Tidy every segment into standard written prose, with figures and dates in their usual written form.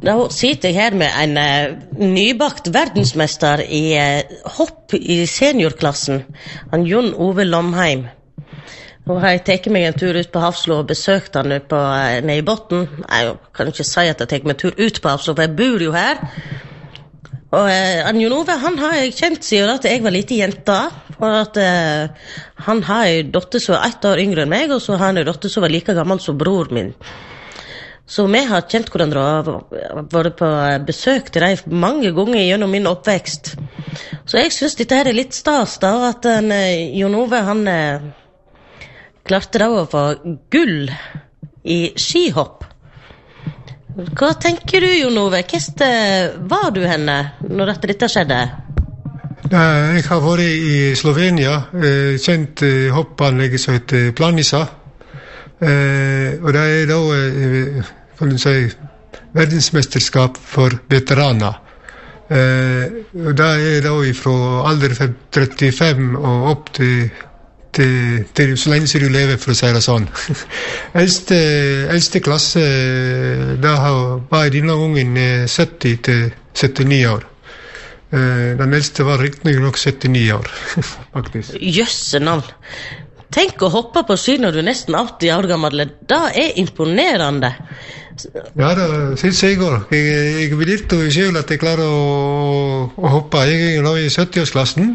Da sitter jeg her med en nybakt verdensmester i hopp i seniorklassen, han Jon Ove Lomheim. Nå har jeg tatt meg en tur ut på Hafslo og besøkt han nede i Botten. Jeg kan ikke si at jeg tar meg en tur ut på Hafslo, for jeg bor jo her. Og Jon Ove, han har jeg kjent siden at jeg var lite jente, og at han har en dotter som er 1 år yngre enn meg, og så har han en dotter som var like gammel som bror min. Så vi har kjent hverandre og vært på besøk til deg mange ganger gjennom min oppvekst. Så jeg synes dette her er litt stas da, at Jon Ove, han klarte da å få gull i skihopp. Hva tenker du, Jon Ove? Hvordan var du henne når dette skjedde? Jeg har vært i Slovenia, kjent hoppanlegget som heter Planica. Og det er da kan du si verdensmesterskap for veteraner. Og det er da fra alder 35 og opp til så lenge som du lever, for å si det sånn. Eldste klasse da var i denne gangen 70 til 79 år. Den eldste var riktig nok 79 år, faktisk. Jøsse navn! Tenk å hoppe på ski når du er nesten 80 år gammel. Det er imponerende. Ja, det synes jeg går. Jeg vil ikke selv at jeg klarer å hoppe. Jeg er nå i 70-årsklassen.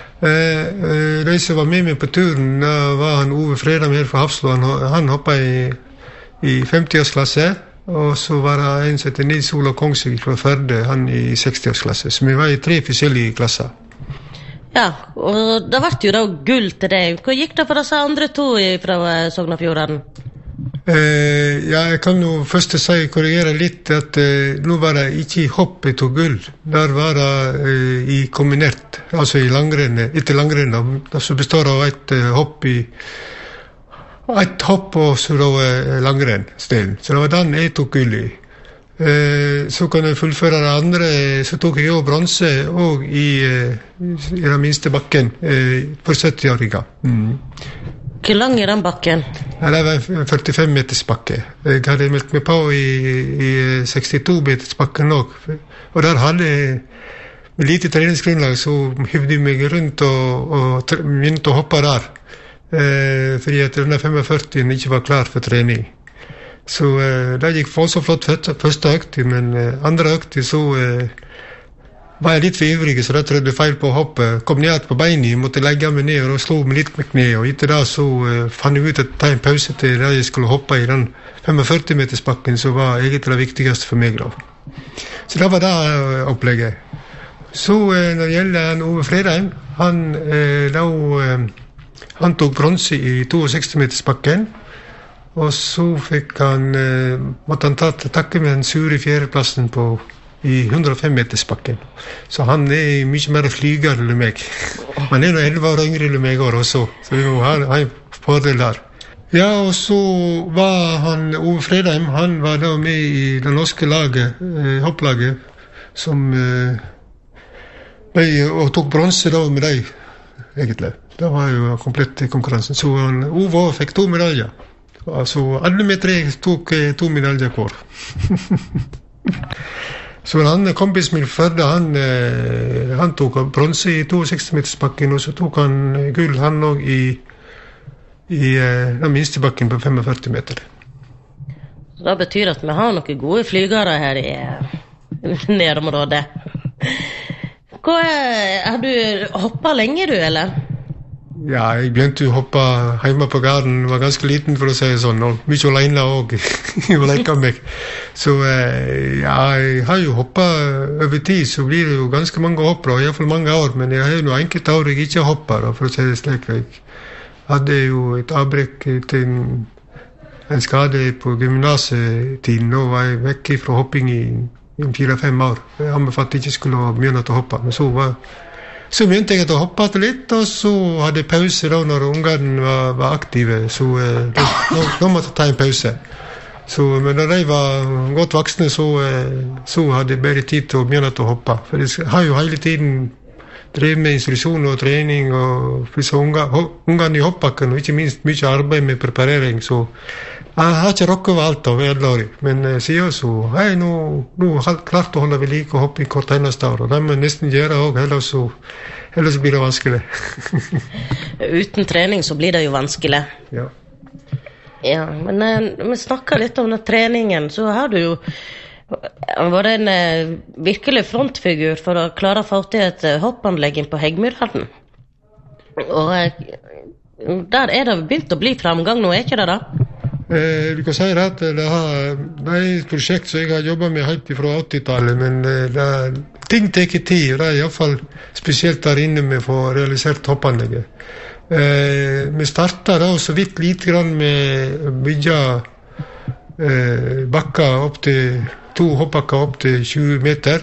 De som var med meg på turen, da var han Ove Fredheim her fra Hafslo. Han hoppet i 50-årsklasse. Og så var det en som heter Nils Olav Kongsvik fra Førde, han i 60-årsklasse. Så vi var i 3 forskjellige klasser. Ja, og det ble jo da gull til deg. Hva gikk det for disse andre 2 fra Sognafjorden? Ja, jeg kan jo først korrigere litt at nå var det ikke i hopp jeg tog gull. Der var det i kombinert, altså i langrenn, etter langrenn. Det består av et hopp og så da langrenn-stilen. Så det var den jeg tok gull i. Så kan jeg fullføre det andre, så tok jeg jo bronse og i den minste bakken for 70-åringer. Hvor lang er den bakken? Ja, det var 45 meters bakke. Jeg hadde meldt meg på i 62 meters bakken også. Og der hadde jeg med lite treningsgrunnlag, så hivde jeg meg rundt og begynte å hoppe der. Fordi at denne 45 ikke var klar for trening. Så det gikk så flott første økte, men andre økte så var jeg litt for ivrig, så da trødde jeg feil på å hoppe. Kom ned på beinet, måtte legge meg ned og slå meg litt med kne. Og etter det så fant jeg ut at ta en pause til da jeg skulle hoppe i den 45 meters bakken, som var egentlig det viktigste for meg da. Så det var det opplegget. Så når det gjelder Ove Fredheim, han tok bronse i 62 meters bakken. Og så måtte han takke med en sur i 4. plassen i 105 meters bakken. Så han er mye mer flyger enn meg. Han er nå 11 år yngre enn meg også, så vi må ha en fordel der. Ja, og så var han Ove Fredheim, han var da med i det norske laget, hopplaget, som og tok bronse da med deg, egentlig. Det var jo komplett konkurransen. Så Ove fikk 2 medaljer. Altså, alle med 3 tok 2 medaljer hver. Så han kompis min Førde, han tok bronse i 62 meters bakken, og så tok han gull han også i den minste bakken på 45 meter. Så det betyr at vi har noen gode flygere her i nærområdet. Har du hoppet lenge, du, eller? Ja, jeg begynte å hoppe hjemme på garden, var ganske liten for å si sånn, og mye alene også, og leke meg. Så ja, jeg har jo hoppet over tid, så blir det jo ganske mange hopper, og i hvert fall mange år, men jeg har jo noe enkelte år jeg ikke hopper, for å si det slik. Jeg hadde jo et avbrekk til en skade på gymnasetiden, og var jeg vekk fra hopping i 4-5 år. Jeg anbefalte ikke skulle begynne å hoppe, men så begynte jeg å hoppe litt, og så hadde jeg pause da når ungene var aktive, så nå måtte jeg ta en pause. Så, men når de var godt voksne, så hadde jeg bare tid til å begynne å hoppe. For jeg har jo hele tiden drev med instruksjon og trening, og for ungene I hoppbakken, og ikke minst mye arbeid med preparering, så jeg har ikke rokket over alt av 11 år, men sier så, hei, nå har klart å holde ved like og hoppe I hvert eneste år, og det må jeg nesten gjøre også, ellers blir det vanskelig. Uten trening så blir det jo vanskelig. Ja. Ja, men vi snakker litt om den treningen, så har du jo vært en virkelig frontfigur for å klare å få til et hoppanlegg på Hegmyrhallen. Og der det begynt å bli framgang nå, ikke det da? Du kan si at det et prosjekt som jeg har jobbet med helt fra 80-tallet, men ting tar tid, og det I hvert fall spesielt der inne med å få realisert hoppanlegget. Vi startet da så vidt lite grann med å bygge bakker opp til 2 hoppbakker opp til 20 meter.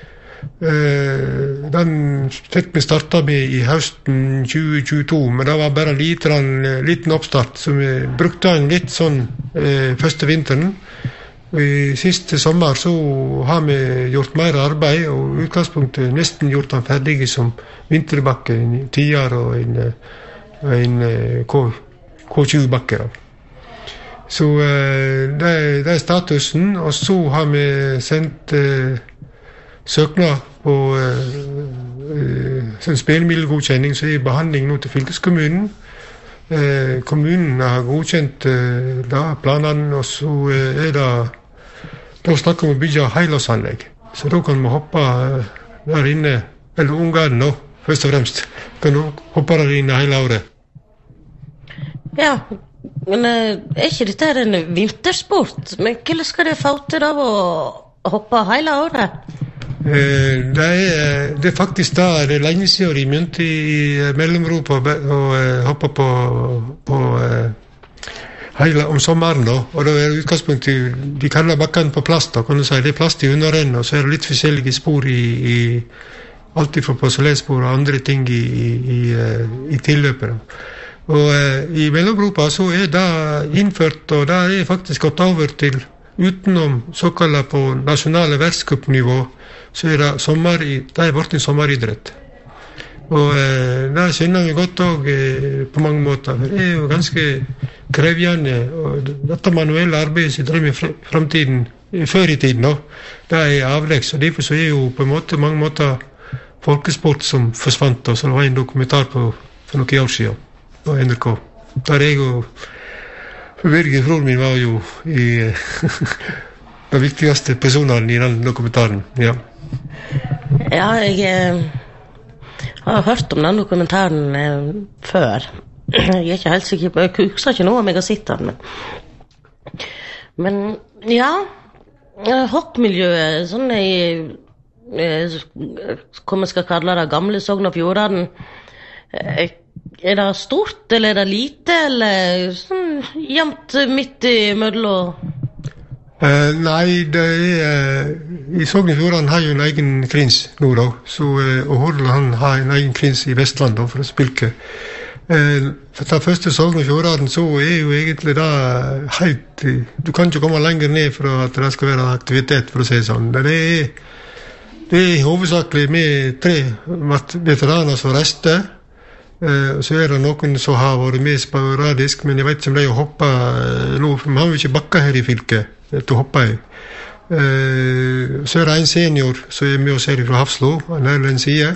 Den fikk vi startet med I høsten 2022, men det var bare liten oppstart, så vi brukte den litt sånn første vinteren. I siste sommer så har vi gjort mer arbeid, og I utgangspunktet nesten gjort den ferdig som vinterbakke, en 10 og en K20-bakke. Så det statusen, og så har vi sendt søknad på en spillemiddelgodkjenning som I behandling nå til fylkeskommunen. Kommunen har godkjent planene, og så da snakker vi om å bygge helårsanlegg. Så da kan vi hoppe der inne, eller ungene nå, først og fremst, kan du hoppe der inne hele året. Ja, men ikke dette en vintersport? Men hvordan skal det få til av å hoppe hele året? Det faktisk det lenge siden de begynte I Mellom-Europa og hoppe på hele om sommeren da, og da det utgangspunktet de kaller bakken på plast da, kan du si, det plast I underenden, og så det litt forskjellige spor I alt fra porselensspor og andre ting I tilløpet. Og I Mellom-Europa så det innført, og det faktisk gått over til utenom såkalt på nasjonale verdenscupnivå, så det sommer, det vært en sommeridrett. Og det skjønner vi godt også på mange måter, for det jo ganske krevende, og dette manuelle arbeidet som drev med fremtiden, før I tiden, det avlegg, så derfor så jo på en måte, mange måter folkesport som forsvant, og så det var en dokumentar for noen år siden på NRK. Der jeg og Birgit Frol min var jo I de viktigste personene I den dokumentaren, ja. Ja, jeg har hørt om den dokumentaren før. Jeg ikke helt sikker på, jeg husker ikke noe om jeg har sett den, men ja, hoppmiljøet, sånn hva man skal kalle det, gamle Sogn og Fjordane, det stort, eller det lite, eller sånn jevnt midt I mellom? Nei, det I Sogn og Fjordane har jo en egen krins nå da, så, og Hordaland har en egen krins I Vestland da, for å spilke. For det første Sogn og Fjordane så jo egentlig det helt, du kan ikke komme lenger ned for at det skal være aktivitet, for å si sånn. Det hovedsakelig med 3 veteraner som reste, så det noen som har vært med sporadisk, men jeg vet ikke om det å hoppe nå, for vi har jo ikke bakker her I fylket til å hoppe I. Så det en senior som med oss her fra Hafslo, han den side.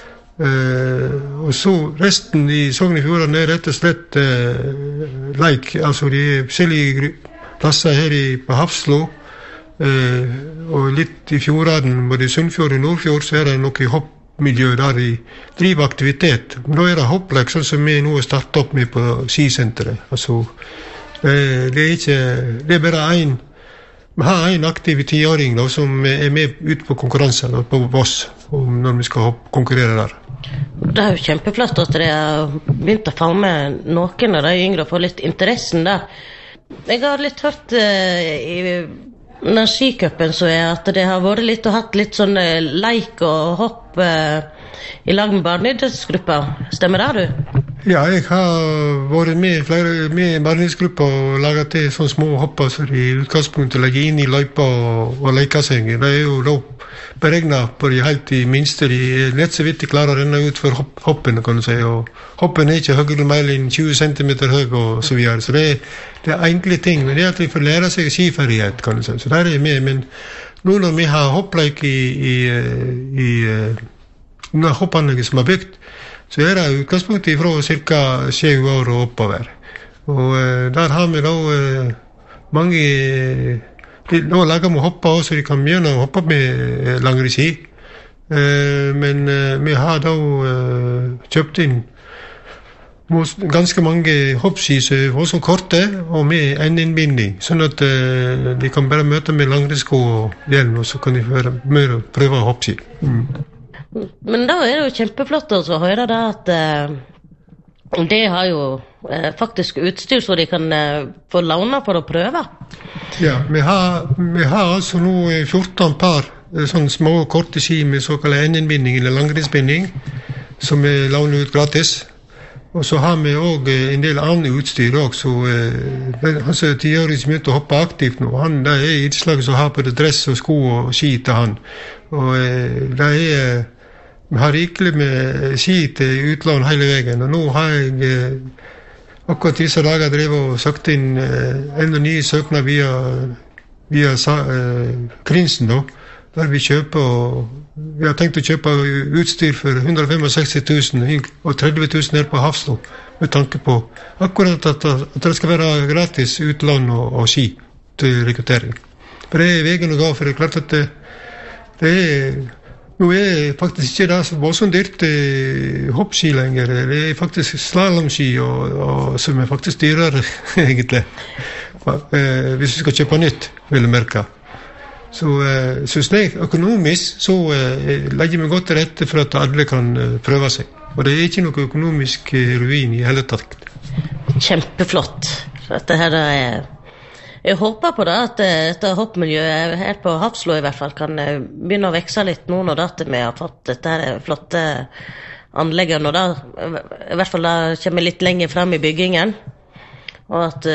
Og så resten I Sogn og Fjordane rett og slett leik, altså de forskjellige plasser her på Hafslo, og litt I Fjordane, både Sunnfjord og Nordfjord, så det noe hoppmiljø der de driver aktivitet. Nå det hopplegg, sånn som vi nå har startet opp med på skisenteret. Altså, det ikke, det bare vi har en aktiv 10-åring da, som med ut på konkurranser da, på Voss, når vi skal konkurrere der. Det jo kjempeflott at dere har begynt å få med noen av de yngre og få litt interessen der. Jeg har litt hørt I den skicupen så at det har vært litt og hatt litt sånn leik og hopp I lag med barneidrettsgrupper. Stemmer det, du? Ja, jeg har vært med i barnesgrupper og laget til sånne små hopper så i utgangspunktet legge inn i løypa og lekaseng. Det jo da beregnet på de helt i minste. De lett så vidt de klarer å renne ut for hoppen, kan du si. Og hoppen ikke høyere mer enn 20 cm høy og så videre. Så det enkle ting, men det at vi får lære seg skiferdighet, kan du si. Så der med, men nå når vi har hoppleik i hoppanlegget som er bygd, så det utgangspunktet fra cirka 7 år og oppover. Og der har vi da mange nå lager vi hopper så de kan begynne å hoppe med langere ski. Men vi har da kjøpt inn ganske mange hoppski som er også korte og med endinnbinding, sånn at de kan bare møte med langere sko og hjelm, og så kan de prøve hoppski. Men da det jo kjempeflott å høre da at de har jo faktisk utstyr så de kan få låne for å prøve. Ja, vi har altså nå 14 par sånne små korte ski med såkalt endinnbinding eller langrennsbinding som vi låner ut gratis. Og så har vi også en del annet utstyr også. Han som 10-årig som begynte å hoppe aktivt nå, han det innslag som har både dress og sko og ski til han. Og det vi har rikelig med ski til utlån hele veien, og nå har jeg akkurat disse dager drevet og sagt inn enda nye søknader via Krinsen da, der vi har tenkt å kjøpe utstyr for 165 000 og 30 000 her på Hafslo, med tanke på akkurat at det skal være gratis utlån og ski til rekruttering. For det veien å gå, for det klart at det nå faktisk ikke det så voldsomt dyrt hoppski lenger. Det faktisk slalomski som faktisk dyrere egentlig. Hvis vi skal kjøpe nytt, vil jeg merke. Så slik økonomisk så legger vi godt til rette for at alle kan prøve seg. Og det ikke noe økonomisk ruin i hele tatt. Kjempeflott. Dette her jeg håper på det at dette hoppmiljøet her på Hafslo i hvert fall kan begynne å vekse litt nå når vi har fått dette her flotte anlegget, når det i hvert fall da kommer litt lenger frem i byggingen, og at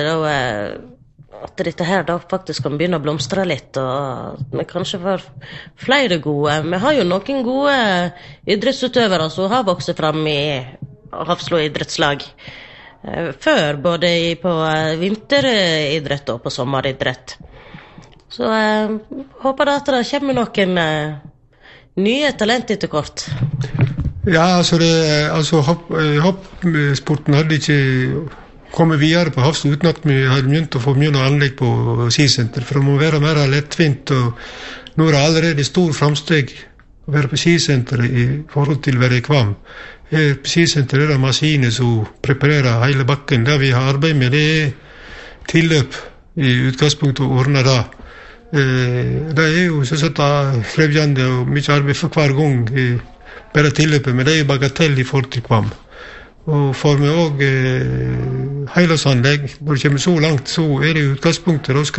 dette her da faktisk kan begynne å blomstre litt, og vi kanskje får flere gode. Vi har jo noen gode idrettsutøvere som har vokset frem i Hafslo idrettslag før, både på vinteridrett og på sommeridrett. Så håper da at det kommer noen nye talenter til kort. Ja, altså hoppsporten hadde ikke kommet videre på Hafslo uten at vi hadde begynt å få mye anlegg på skisenter, for det må være mer lettvint, og nå det allerede stor framsteg å være på skisenter i forhold til å være i Kvam. På skisenter det maskiner som preparerer hele bakken. Det vi har arbeid med det tilløp i utgangspunktet å ordne det. Det jo så sett krevjende og mye arbeid for hver gang bare tilløpet, men det jo bagatell i forhold til Kvam. Og får vi også heilandsanlegg, når det kommer så langt, så det i utgangspunktet da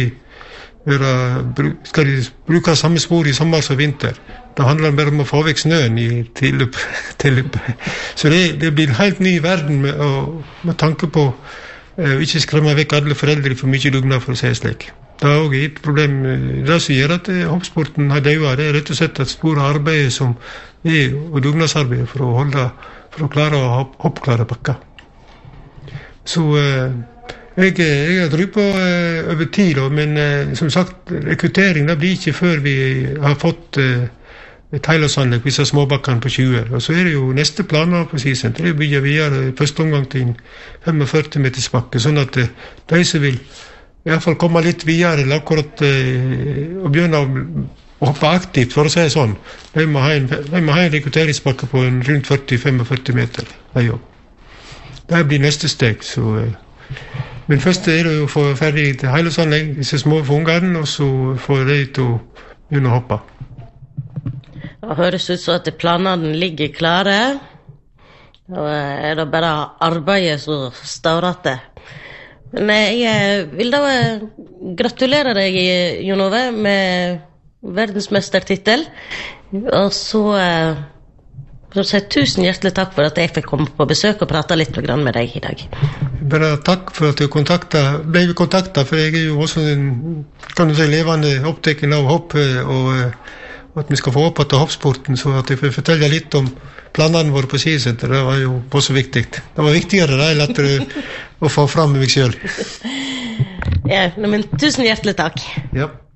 skal de bruke samme spor i sommer og vinter. Det handler bare om å få vekk snøen i tilløp. Så det blir en helt ny verden med tanke på ikke skremme vekk alle foreldre for mye dugnad, for å si slik. Det også et problem. Det som gjør at hoppsporten har dødd, det rett og slett et stort arbeid som og dugnadsarbeid for å klare å hoppklare bakker. Så jeg har tro på over tid, men som sagt, rekruttering det blir ikke før vi har fått et heilandsanlegg, disse småbakkene på 20. Og så det jo neste planer på skisenter. Det bygger videre første omgang til en 45 meters bakke, sånn at de som vil i hvert fall komme litt videre, eller akkurat å begynne å hoppe aktivt, for å si sånn, de må ha en rekrutteringsbakke på rundt 40-45 meter. Det blir neste steg, så men først det jo å få ferdig til heilandsanlegg, disse små for ungene, og så får de til å begynne å hoppe. Det høres ut så at planene ligger klare, og det bare arbeidet som står at det. Men jeg vil da gratulere deg, Jon Ove, med verdensmestertitel, og så Så sier tusen hjertelig takk for at jeg fikk komme på besøk og prate litt med deg I dag. Bare takk for at du ble kontaktet, for jeg jo også kan du si, levende opptaken av hopp, og at vi skal få opp til hoppsporten, så at jeg får fortelle litt om planene våre på skisenter, det var jo også viktig. Det var viktigere da, lettere å få fram meg selv. Ja, men tusen hjertelig takk. Ja.